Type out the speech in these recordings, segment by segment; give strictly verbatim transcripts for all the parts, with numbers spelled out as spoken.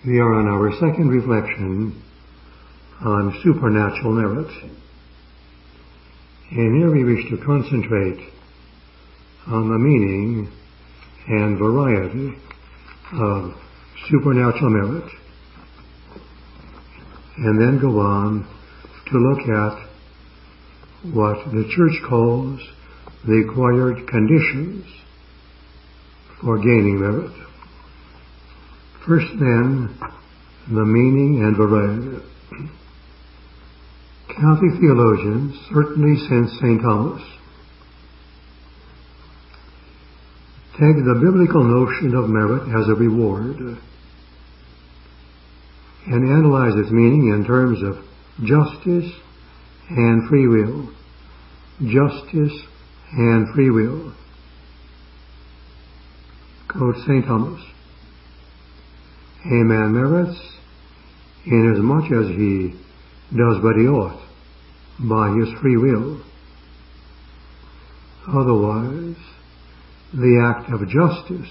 We are on our second reflection on supernatural merit. And here we wish to concentrate on the meaning and variety of supernatural merit, and then go on to look at what the Church calls the required conditions for gaining merit. First, then, the meaning and variety. Catholic theologians, certainly since Saint Thomas, take the biblical notion of merit as a reward and analyze its meaning in terms of justice and free will. Justice and free will. Quote Saint Thomas, "A man merits inasmuch as he does what he ought by his free will. Otherwise, the act of justice,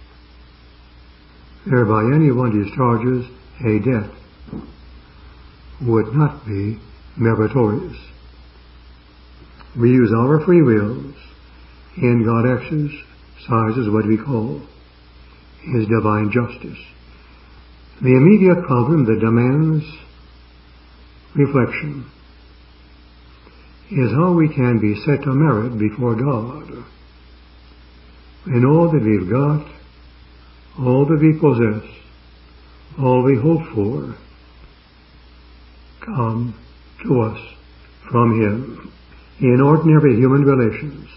whereby anyone discharges a debt, would not be meritorious." We use our free wills, and God exercises what we call His divine justice. The immediate problem that demands reflection is how we can be set to merit before God when all that we've got, all that we possess, all we hope for, come to us from Him. In ordinary human relations,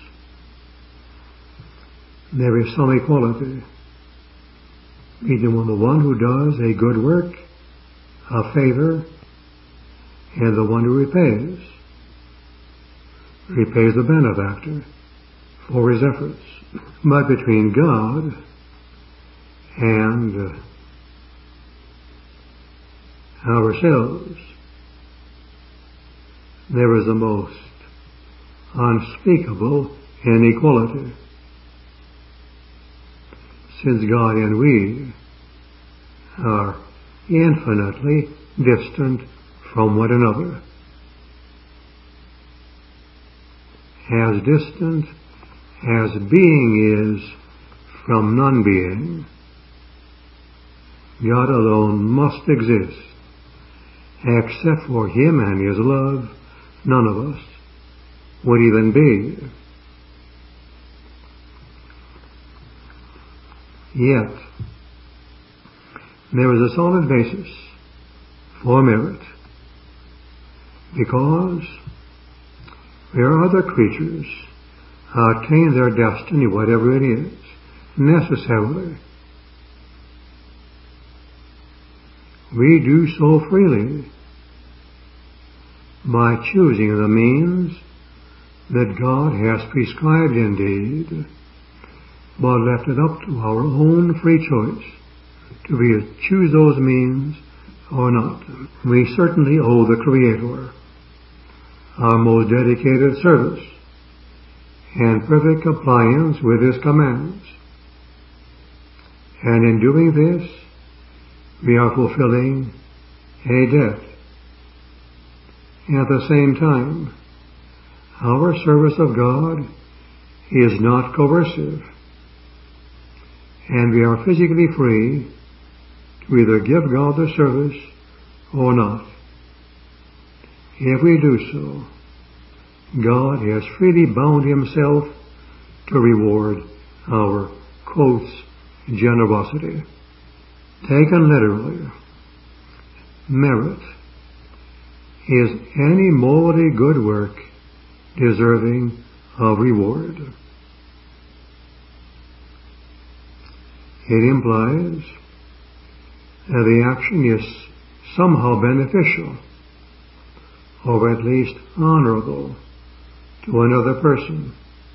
there is some equality between the one who does a good work, a favor, and the one who repays, repays the benefactor for his efforts. But between God and ourselves, there is the most unspeakable inequality, since God and we are infinitely distant from one another, as distant as being is from non-being. God alone must exist. Except for Him and His love, none of us would even be. Yet, there is a solid basis for merit, because where other creatures attain their destiny, whatever it is, necessarily, we do so freely by choosing the means that God has prescribed indeed, but left it up to our own free choice to be choose those means or not. We certainly owe the Creator our most dedicated service and perfect compliance with His commands. And in doing this, we are fulfilling a debt. At the same time, our service of God is not coercive, and we are physically free to either give God the service or not. If we do so, God has freely bound Himself to reward our, quotes, generosity. Taken literally, merit is any morally good work deserving of reward. It implies that the action is somehow beneficial, or at least honorable, to another person,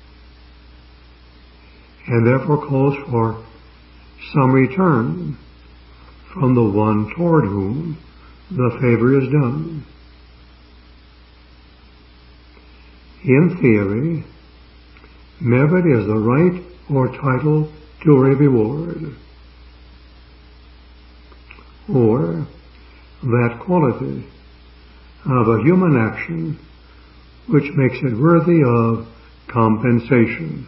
and therefore calls for some return from the one toward whom the favor is done. In theory, merit is the right or title to a reward. or that quality of a human action which makes it worthy of compensation.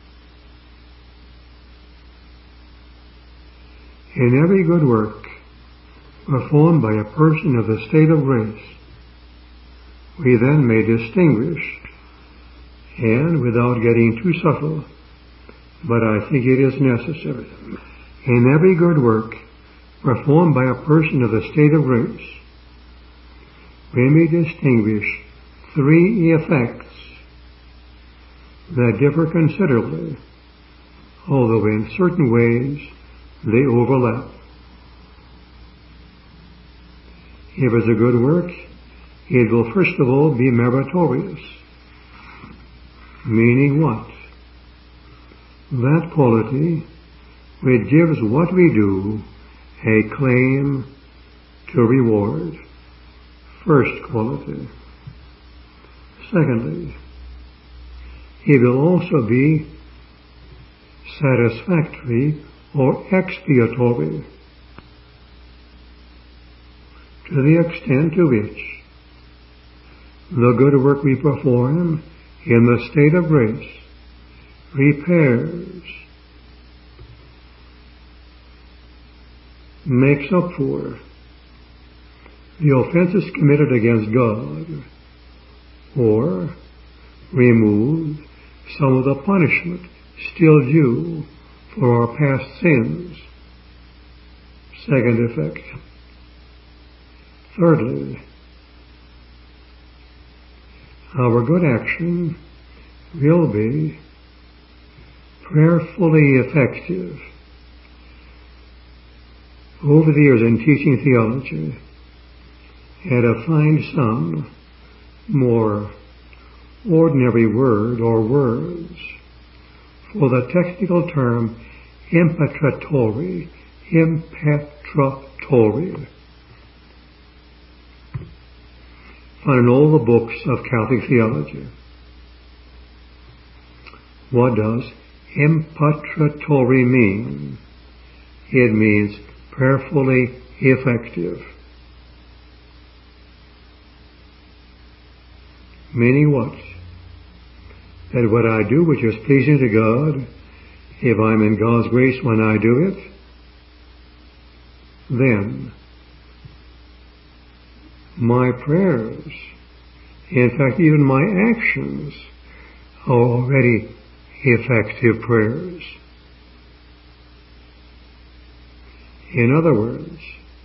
In every good work performed by a person of the state of grace, we then may distinguish, and without getting too subtle, but I think it is necessary, in every good work performed by a person of the state of grace, we may distinguish three effects that differ considerably, although in certain ways they overlap. If it's a good work, it will first of all be meritorious. Meaning what? That quality which gives what we do a claim to reward. First quality. Secondly, it will also be satisfactory or expiatory, to the extent to which the good work we perform in the state of grace repairs, makes up for the offenses committed against God, or removes some of the punishment still due for our past sins. Second effect. Thirdly, our good action will be prayerfully effective. Over the years in teaching theology, had to find some more ordinary word or words for the technical term impetratory, impetratory. Found in all the books of Catholic theology. What does impetratory mean? It means prayerfully effective. Meaning what? That what I do which is pleasing to God, if I'm in God's grace when I do it, then my prayers, in fact even my actions, are already effective prayers. In other words,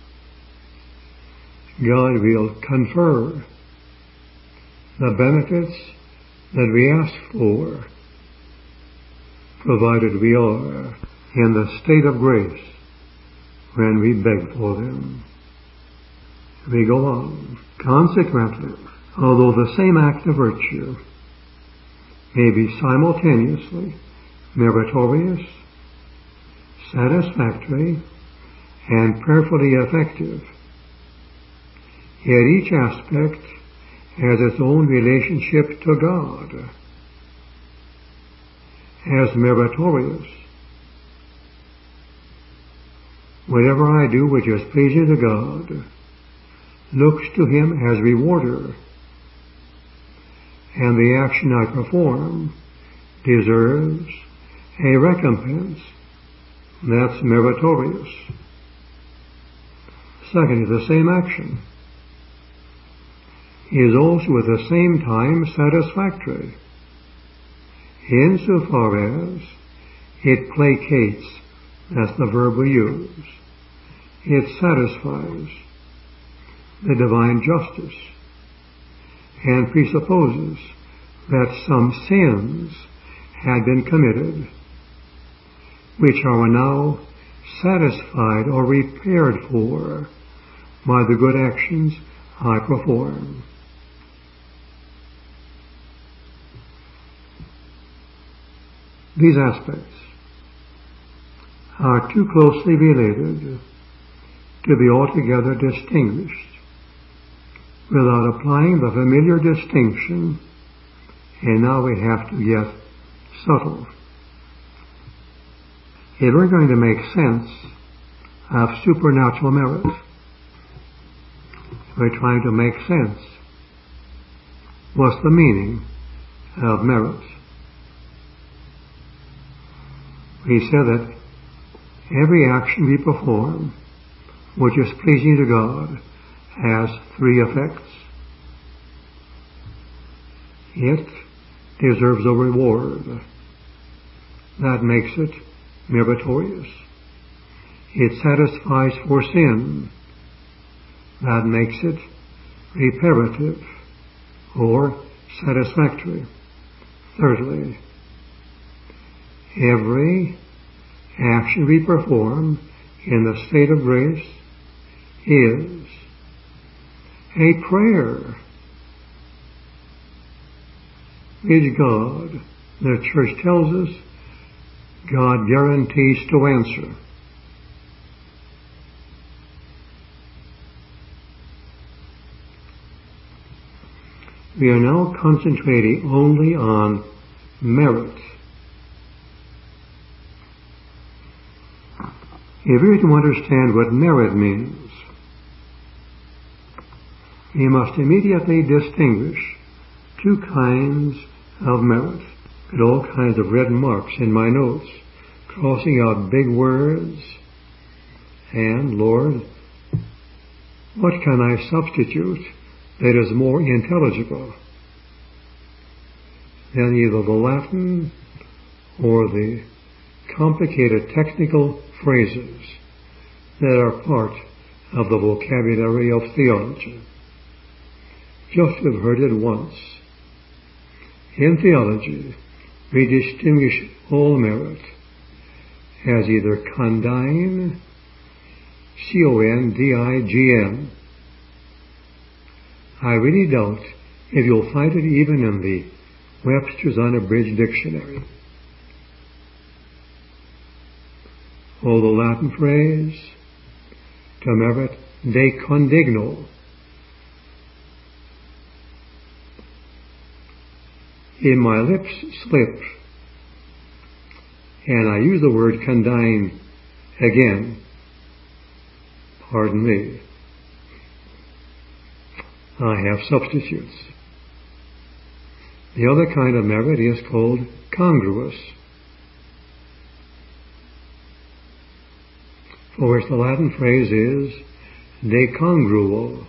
God will confer the benefits that we ask for, provided we are in the state of grace when we beg for them. We go on. Consequently, although the same act of virtue may be simultaneously meritorious, satisfactory, and prayerfully effective, yet each aspect has its own relationship to God. As meritorious, whatever I do which is pleasing to God looks to Him as rewarder, and the action I perform deserves a recompense. That's meritorious. Second, the same action is also at the same time satisfactory, insofar as it placates, that's the verb we use, it satisfies the divine justice and presupposes that some sins had been committed which are now satisfied or repaired for by the good actions I perform. These aspects are too closely related to be altogether distinguished without applying the familiar distinction, and now we have to get subtle. If we're going to make sense of supernatural merit. We're trying to make sense. What's the meaning of merit? We said that every action we perform which is pleasing to God has three effects. It deserves a reward. That makes it meritorious. It satisfies for sin. That makes it reparative or satisfactory. Thirdly, every action we perform in the state of grace is a prayer which God, the church tells us, God guarantees to answer. We are now concentrating only on merit. If we are to understand what merit means, we must immediately distinguish two kinds of merit. Got all kinds of red marks in my notes, crossing out big words, and, Lord, what can I substitute that is more intelligible than either the Latin or the complicated technical phrases that are part of the vocabulary of theology? Just to have heard it once. In theology, we distinguish all merit as either condign, C O N D I G N. I really doubt if you'll find it even in the Webster's Unabridged Dictionary. Or the Latin phrase, to merit de condigno. If my lips slip, and I use the word condign again, pardon me, I have substitutes. The other kind of merit is called congruous, for which the Latin phrase is de congruo.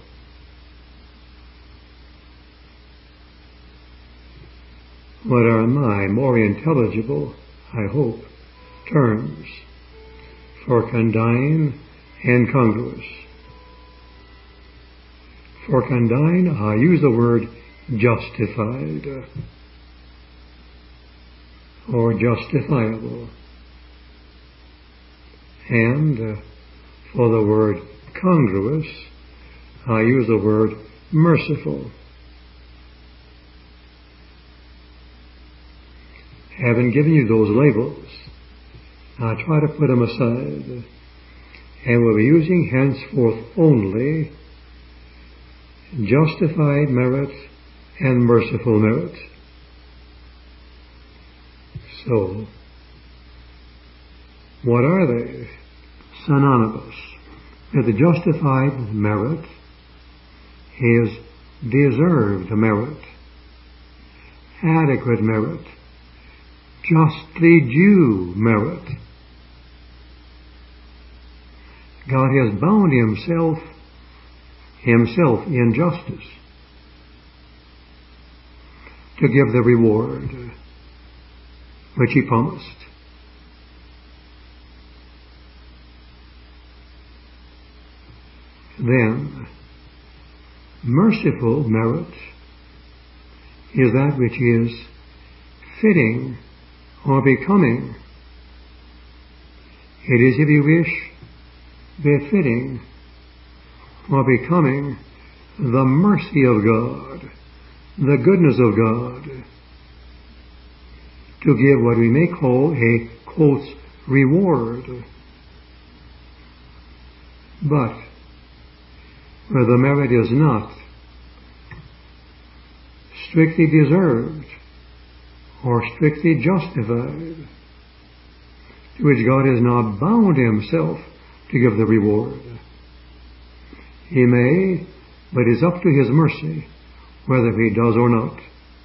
What are my more intelligible, I hope, terms for condign and congruous? For condign, I use the word justified or justifiable. And uh, for the word congruous, I use the word merciful. Having given you those labels, I try to put them aside, and we'll be using henceforth only justified merit and merciful merit. So, what are they? Synonymous. That the justified merit is deserved merit, adequate merit, justly due merit. God has bound himself, himself in justice to give the reward which he promised. Then, merciful merit is that which is fitting or becoming. It is, if you wish, befitting or becoming the mercy of God, the goodness of God, to give what we may call a, quote, reward. But where the merit is not strictly deserved or strictly justified, to which God has not bound himself to give the reward. He may, but it is up to his mercy whether he does or not.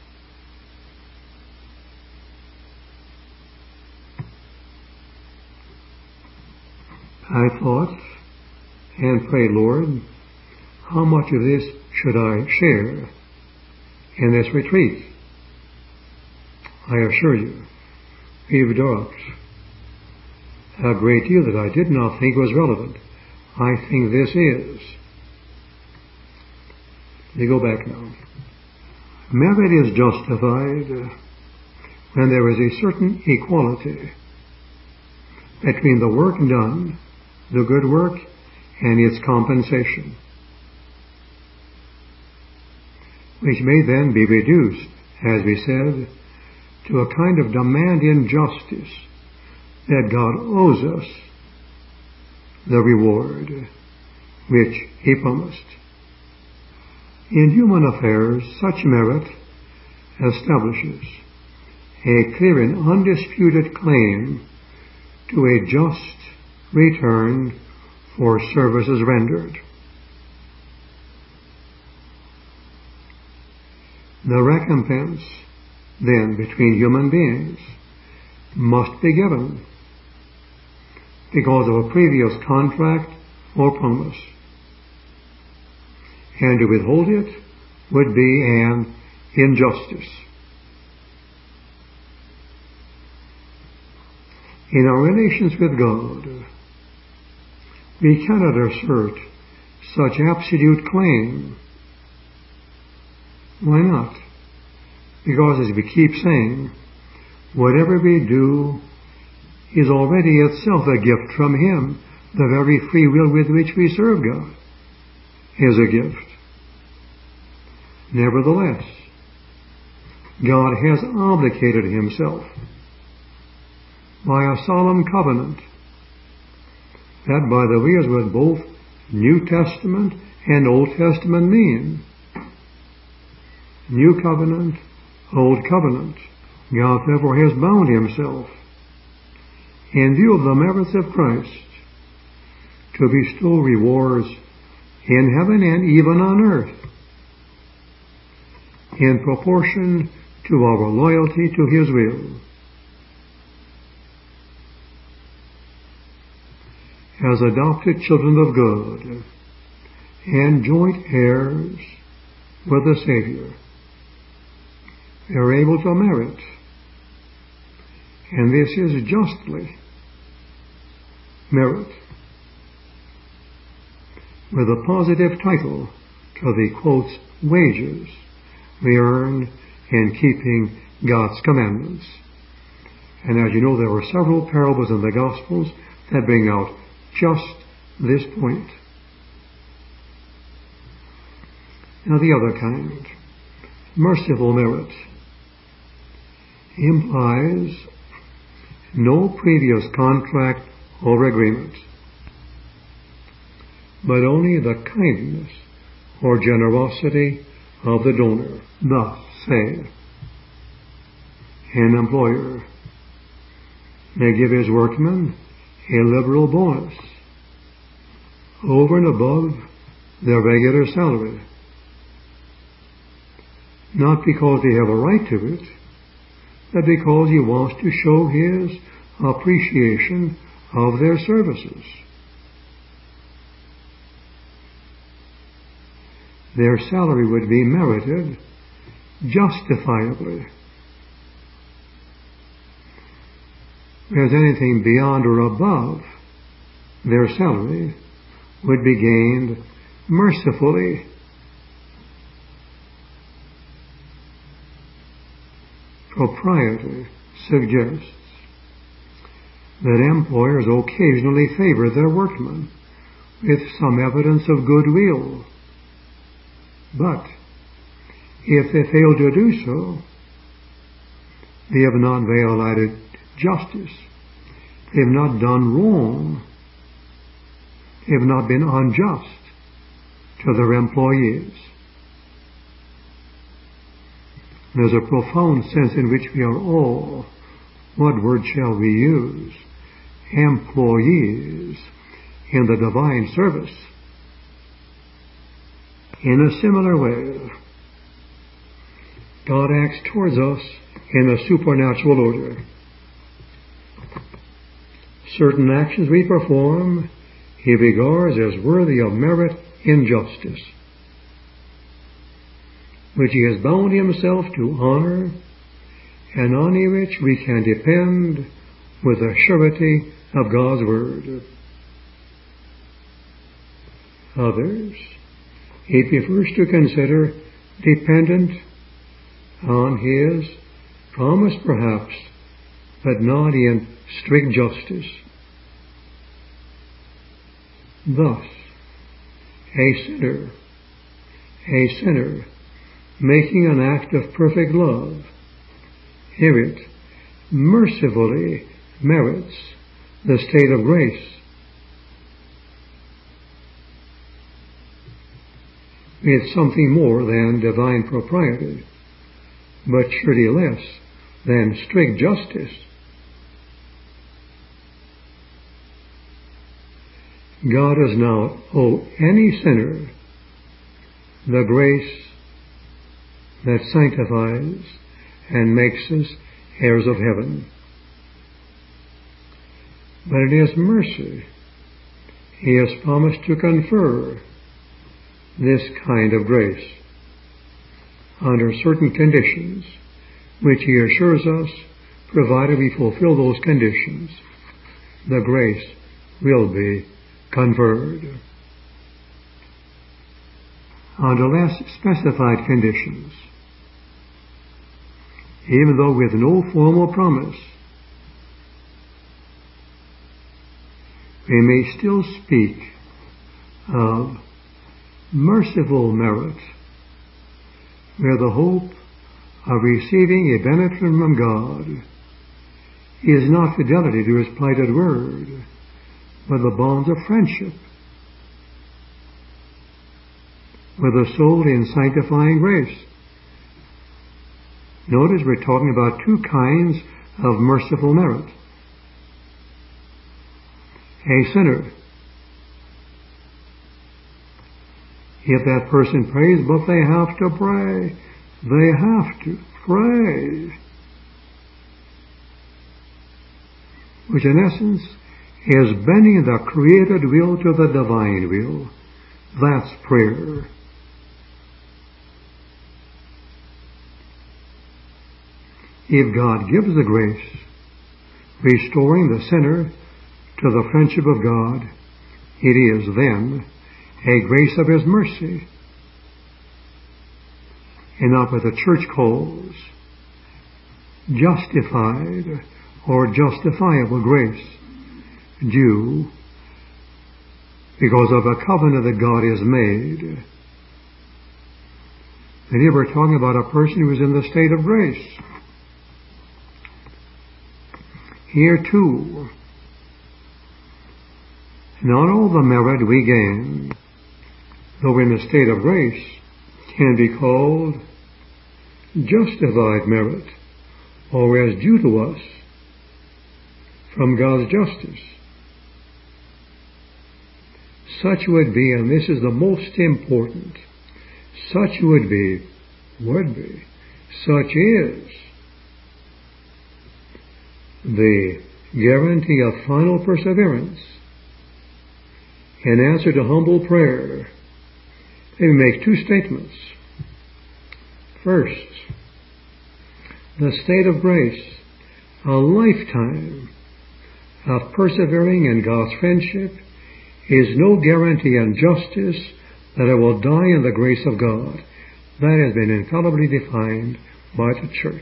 I thought and prayed, Lord, how much of this should I share in this retreat? I assure you, we've dropped a great deal that I did not think was relevant. I think this is. Let me go back now. Merit is justified when there is a certain equality between the work done, the good work, and its compensation, which may then be reduced, as we said, to a kind of demand in justice that God owes us the reward which He promised. In human affairs, such merit establishes a clear and undisputed claim to a just return for services rendered. The recompense, then, between human beings must be given because of a previous contract or promise, and to withhold it would be an injustice. In our relations with God, we cannot assert such absolute claim. Why not? Because, as we keep saying, whatever we do is already itself a gift from Him. The very free will with which we serve God is a gift. Nevertheless, God has obligated Himself by a solemn covenant that, by the way, is what both New Testament and Old Testament mean. New covenant, Old covenant. God therefore has bound Himself, in view of the merits of Christ, to bestow rewards in heaven and even on earth, in proportion to our loyalty to His will. As adopted children of God and joint heirs with the Savior, we are able to merit, and this is justly merit, with a positive title to the, quotes, wages we earn in keeping God's commandments. And as you know, there are several parables in the Gospels that bring out just this point. Now the other kind, merciful merit, implies no previous contract or agreement, but only the kindness or generosity of the donor. Thus, say, an employer may give his workmen a liberal bonus over and above their regular salary, not because they have a right to it, but because he wants to show his appreciation of their services. Their salary would be merited justifiably, whereas anything beyond or above their salary would be gained mercifully. Propriety suggests that employers occasionally favor their workmen with some evidence of goodwill. But if they fail to do so, they have not violated justice. They have not done wrong. They have not been unjust to their employees. There's a profound sense in which we are all, what word shall we use, employees in the divine service. In a similar way, God acts towards us in a supernatural order. Certain actions we perform, He regards as worthy of merit in justice, which He has bound Himself to honor, and on which we can depend with the surety of God's Word. Others He prefers to consider dependent on His promise, perhaps, but not in strict justice. Thus, a sinner, a sinner making an act of perfect love, here it mercifully merits the state of grace. It's something more than divine propriety, but surely less than strict justice. God does not owe any sinner the grace that sanctifies and makes us heirs of heaven. But in His mercy, He has promised to confer this kind of grace under certain conditions, which He assures us, provided we fulfill those conditions, the grace will be conferred. Under less specified conditions, even though with no formal promise, we may still speak of merciful merit, where the hope of receiving a benefit from God is not fidelity to His plighted word, but the bonds of friendship with the soul in sanctifying grace. Notice we're talking about two kinds of merciful merit. A sinner, if that person prays, but they have to pray, they have to pray, which in essence is bending the created will to the divine will. That's prayer. If God gives the grace, restoring the sinner to the friendship of God, it is then a grace of His mercy, and not what the Church calls justified or justifiable grace, due because of a covenant that God has made. And here we're talking about a person who is in the state of grace. Here too, not all the merit we gain, though in the state of grace, can be called justified merit, or as due to us from God's justice. Such would be, and this is the most important, such would be, would be, such is the guarantee of final perseverance in answer to humble prayer. Let me make two statements. First, the state of grace, a lifetime of persevering in God's friendship, is no guarantee in justice that I will die in the grace of God. That has been infallibly defined by the Church.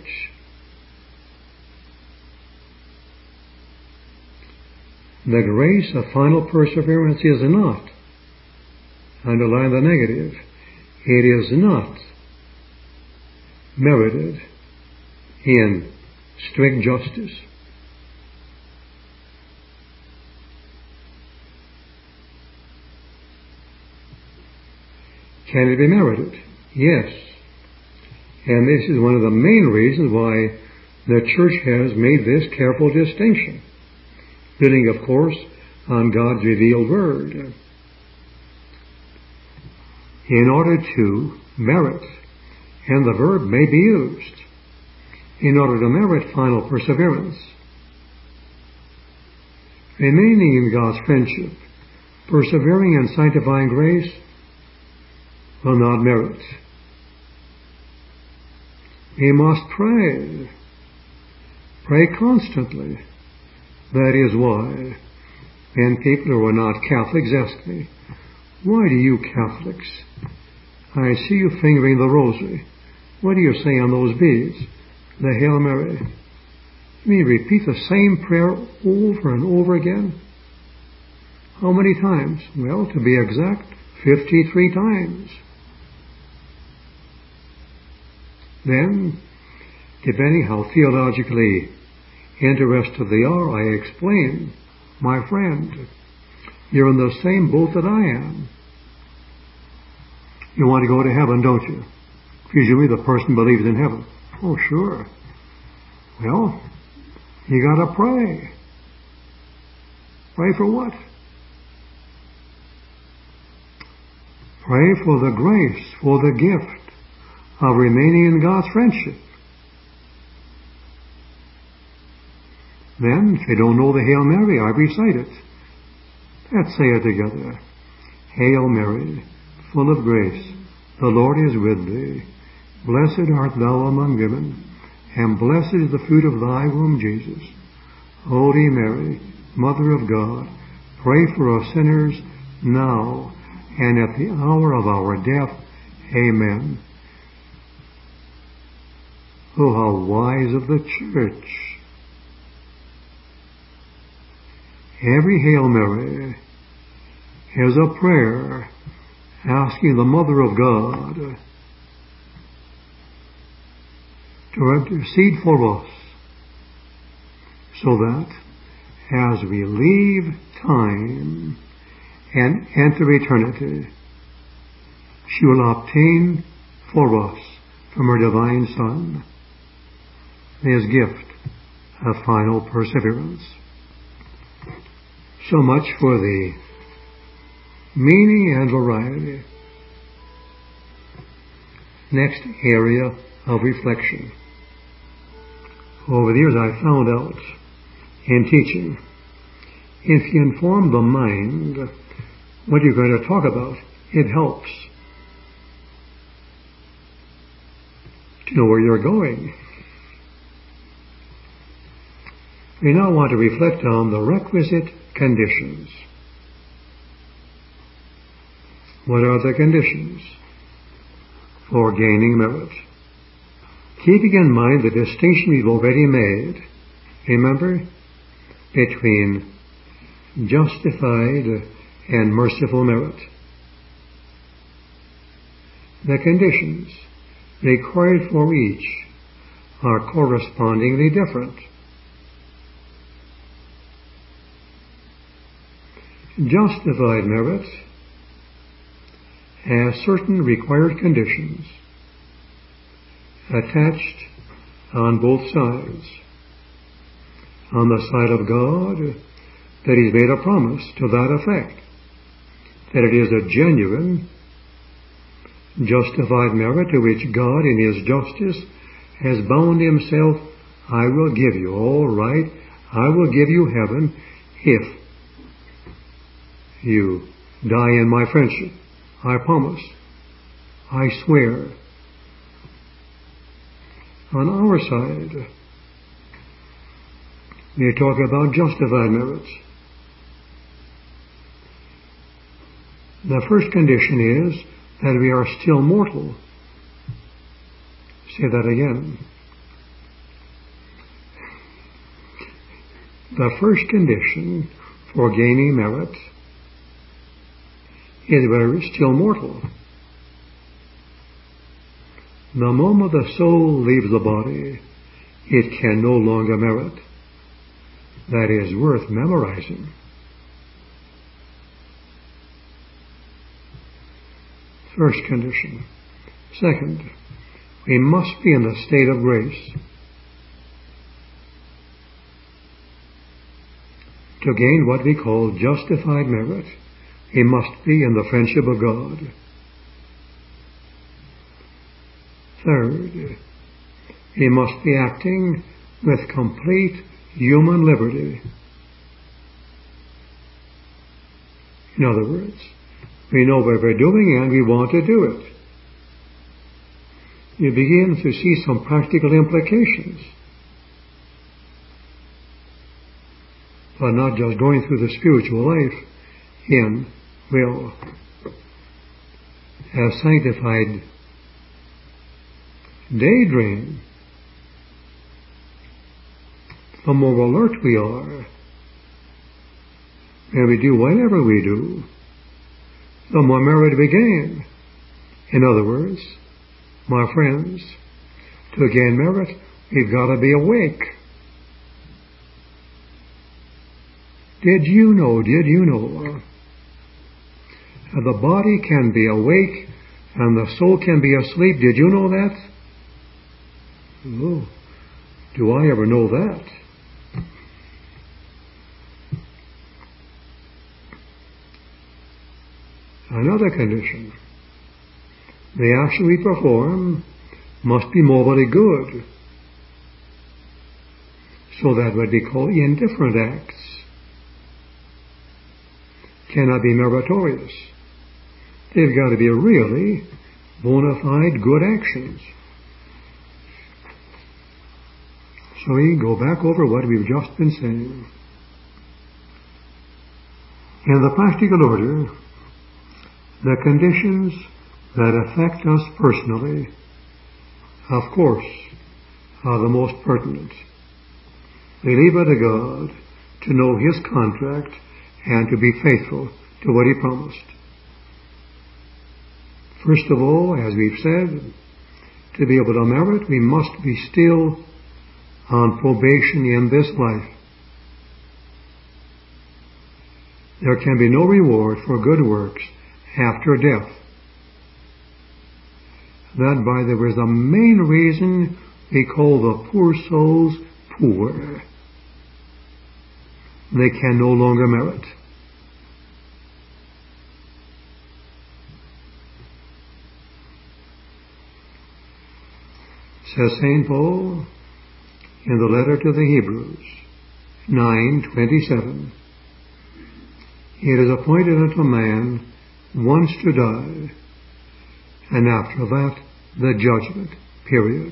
The grace of final perseverance is not, underline the negative, it is not merited in strict justice. Can it be merited? Yes. And this is one of the main reasons why the Church has made this careful distinction, dealing, of course, on God's revealed Word. In order to merit, and the verb may be used, in order to merit final perseverance. Remaining in God's friendship, persevering in sanctifying grace, will not merit. We must pray. Pray constantly. That is why, when people who are not Catholics ask me, why do you Catholics? I see you fingering the rosary. What do you say on those beads? The Hail Mary. You mean repeat the same prayer over and over again? How many times? Well, to be exact, fifty-three times. Then, depending how theologically interested they are, I explain, my friend, you're in the same boat that I am. You want to go to heaven, don't you? Usually the person believes in heaven. Oh, sure. Well, you got to pray. Pray for what? Pray for the grace, for the gift of remaining in God's friendship. Then, if you don't know the Hail Mary, I recite it. Let's say it together. Hail Mary, full of grace, the Lord is with thee. Blessed art thou among women, and blessed is the fruit of thy womb, Jesus. Holy Mary, Mother of God, pray for us sinners now and at the hour of our death. Amen. Oh, how wise of the Church! Every Hail Mary is a prayer asking the Mother of God to intercede for us, so that as we leave time and enter eternity, she will obtain for us from her divine Son his gift of final perseverance. So much for the meaning and variety. Next area of reflection. Over the years I found out in teaching, if you inform the mind what you're going to talk about, it helps to know where you're going. We now want to reflect on the requisite conditions. What are the conditions for gaining merit? Keeping in mind the distinction we've already made, remember, between justified and merciful merit. The conditions required for each are correspondingly different. Justified merit has certain required conditions attached on both sides. On the side of God, that He's made a promise to that effect, that it is a genuine, justified merit to which God in His justice has bound Himself. I will give you, all right, I will give you heaven if you die in my friendship. I promise. I swear. On our side, we talk about justified merits. The first condition is that we are still mortal. Say that again. The first condition for gaining merit is that we are still mortal. The moment the soul leaves the body, it can no longer merit. That is worth memorizing. First condition. Second, we must be in the state of grace. To gain what we call justified merit, he must be in the friendship of God. Third, he must be acting with complete human liberty. In other words, we know what we're doing and we want to do it. You begin to see some practical implications. But not just going through the spiritual life in, will, have sanctified daydream. The more alert we are, and we do whatever we do, the more merit we gain. In other words, my friends, to gain merit, we've got to be awake. Did you know, did you know, that the body can be awake and the soul can be asleep? Did you know that? Oh, do I ever know that? Another condition. The action we perform must be morally good, so that what we call indifferent acts cannot be meritorious. They've got to be really bona fide good actions. So we go back over what we've just been saying. In the practical order, the conditions that affect us personally, of course, are the most pertinent. We leave it to God to know His contract and to be faithful to what He promised. First of all, as we've said, to be able to merit, we must be still on probation in this life. There can be no reward for good works after death. That, by the way, is the main reason we call the poor souls poor. They can no longer merit. Says Saint Paul in the letter to the Hebrews, nine twenty-seven, it is appointed unto man once to die, and after that the judgment, period.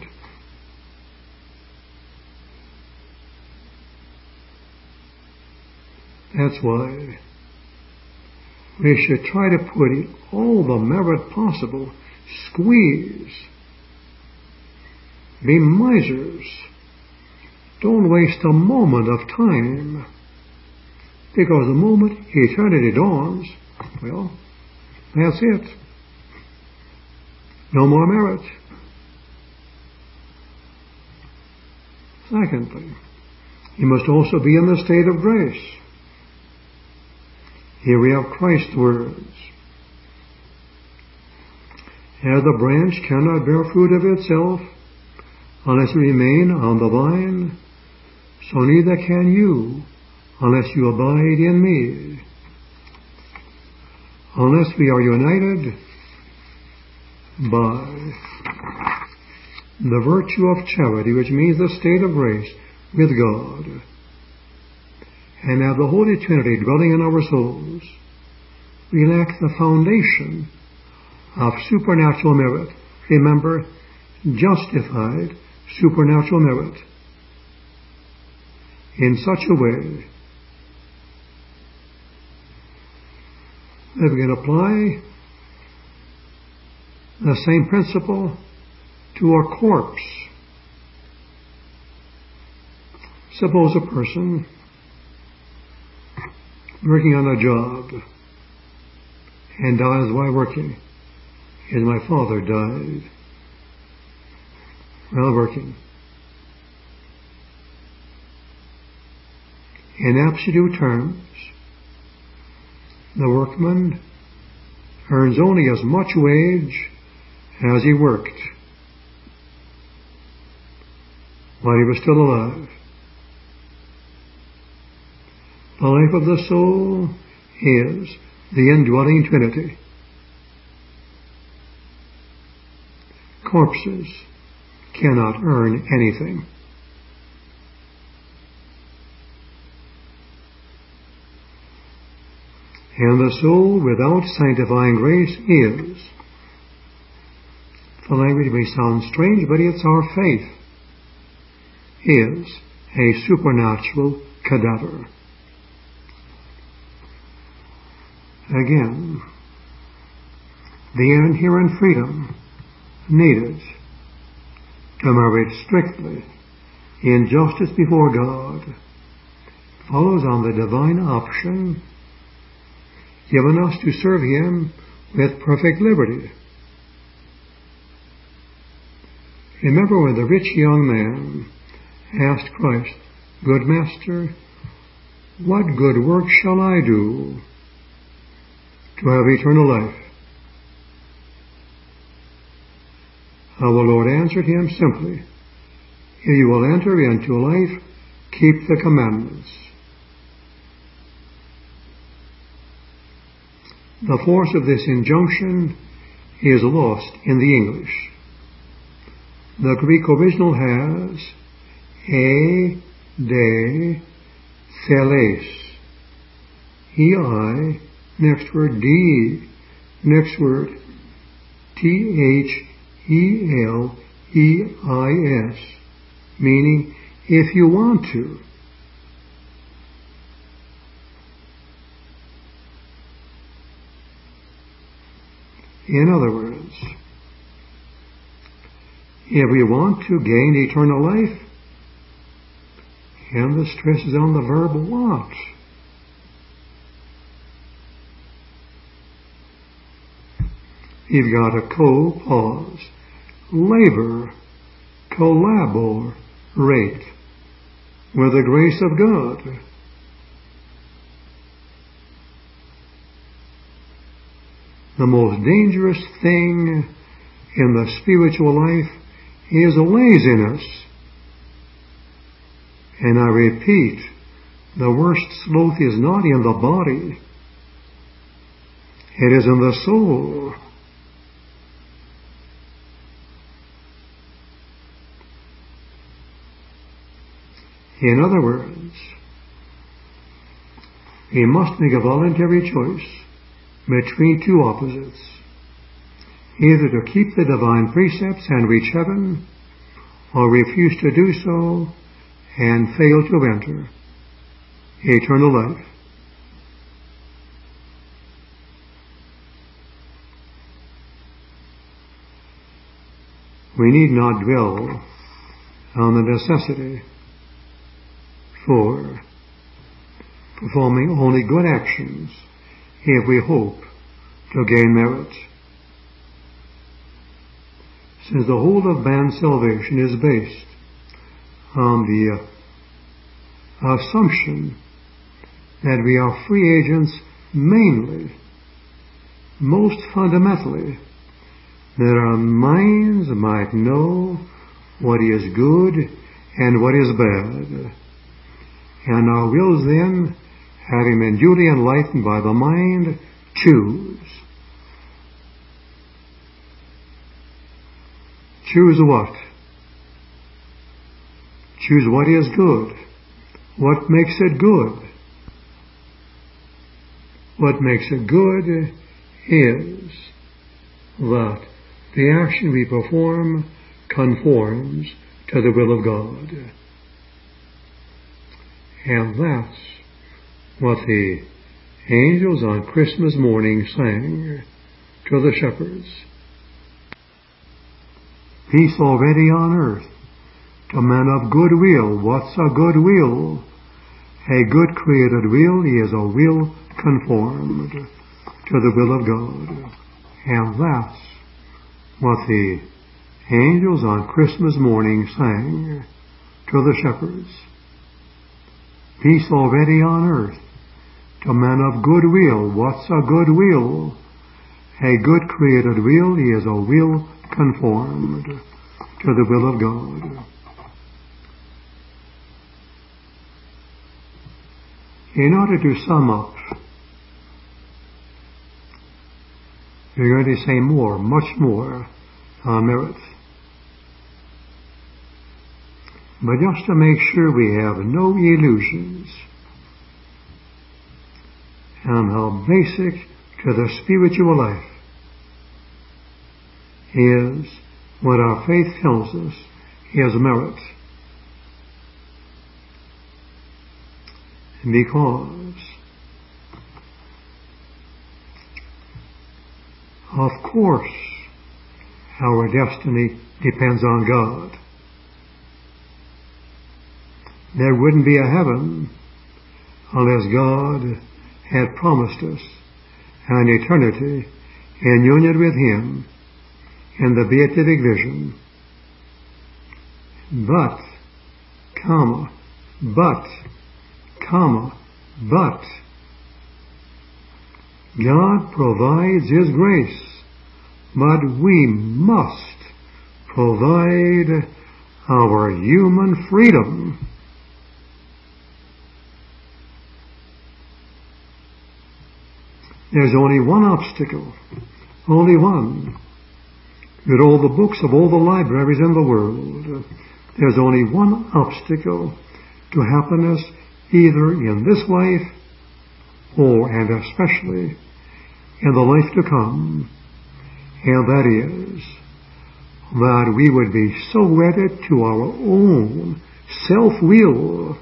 That's why we should try to put in all the merit possible, squeeze, be misers. Don't waste a moment of time, because the moment eternity dawns, well, that's it. No more merit. Secondly, you must also be in the state of grace. Here we have Christ's words. As the branch cannot bear fruit of itself unless it remain on the vine, so neither can you unless you abide in me. Unless we are united by the virtue of charity, which means the state of grace, with God, and have the Holy Trinity dwelling in our souls, we lack the foundation of supernatural merit. Remember, justified supernatural merit in such a way that we can apply the same principle to our corpse. Suppose a person working on a job and dies while working. As my father died while working. In absolute terms, the workman earns only as much wage as he worked while he was still alive. The life of the soul is the indwelling Trinity. Corpses cannot earn anything. And the soul without sanctifying grace is, the language may sound strange, but it's our faith, is a supernatural cadaver. Again, the inherent freedom needed to marry strictly in justice before God follows on the divine option given us to serve Him with perfect liberty. Remember when the rich young man asked Christ, "Good Master, what good work shall I do to have eternal life?" Our Lord answered him simply, "If you will enter into life, keep the commandments." The force of this injunction is lost in the English. The Greek original has e de theles. E-I, next word D, next word T H E L E I S, meaning if you want to. In other words, if we want to gain eternal life, and the stress is on the verb want, you've got to co-pause, labor, collaborate with the grace of God. The most dangerous thing in the spiritual life is laziness. And I repeat, the worst sloth is not in the body. It is in the soul. In other words, we must make a voluntary choice between two opposites, either to keep the divine precepts and reach heaven, or refuse to do so and fail to enter eternal life. We need not dwell on the necessity for performing only good actions if we hope to gain merit. Since the whole of man's salvation is based on the uh, assumption that we are free agents mainly, most fundamentally, that our minds might know what is good and what is bad, and our wills then, having been duly enlightened by the mind, choose. Choose what? Choose what is good. What makes it good? What makes it good is that the action we perform conforms to the will of God. And that's what the angels on Christmas morning sang to the shepherds. Peace already on earth to men of good will. What's a good will? A good created will is a will conformed to the will of God. And that's what the angels on Christmas morning sang to the shepherds. Peace already on earth to men of good will. What's a good will? A good created will is a will conformed to the will of God. in order to sum up, we're going to say more, much more, on merit. But just to make sure we have no illusions on how basic to the spiritual life is what our faith tells us is merit. Because of course our destiny depends on God. There wouldn't be a heaven unless God had promised us an eternity in union with Him in the beatific vision. But, comma, but, comma, but, God provides His grace, but we must provide our human freedom. There's only one obstacle, only one. With all the books of all the libraries in the world, there's only one obstacle to happiness, either in this life or, and especially, in the life to come, and that is that we would be so wedded to our own self-will.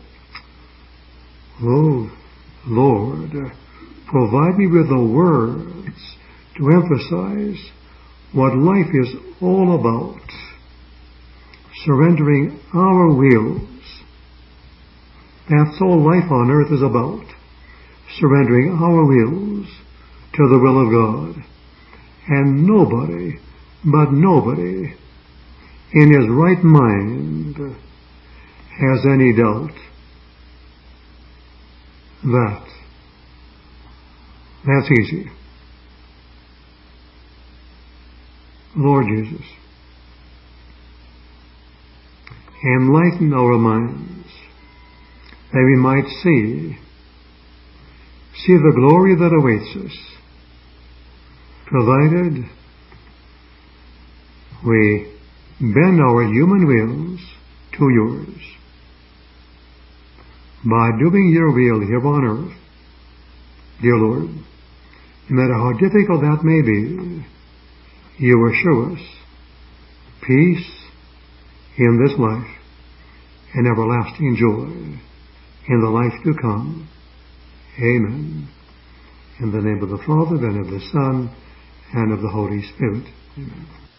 Oh, Lord, provide me with the words to emphasize what life is all about. Surrendering our wills. That's all life on earth is about. Surrendering our wills to the will of God. And nobody, but nobody, in his right mind has any doubt that that's easy. Lord Jesus, enlighten our minds that we might see, see the glory that awaits us, provided we bend our human wills to yours. By doing your will here on earth, dear Lord, no matter how difficult that may be, you assure us peace in this life and everlasting joy in the life to come. Amen. In the name of the Father, and of the Son, and of the Holy Spirit. Amen.